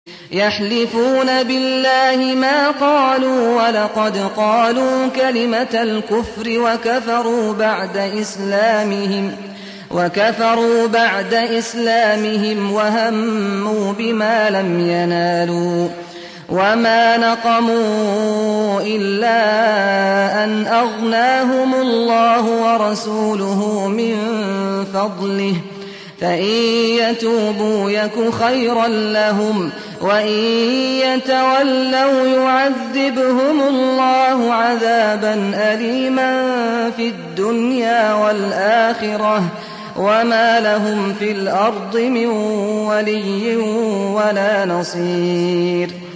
يحلفون بالله ما قالوا ولقد قالوا كلمة الكفر وكفروا بعد إسلامهم وهموا بما لم ينالوا وما نقموا إلا أن أغناهم الله ورسوله من فضله فإن يتوبوا يك خيرا لهم وإن يتولوا يعذبهم الله عذابا أليما في الدنيا والآخرة وما لهم في الأرض من ولي ولا نصير.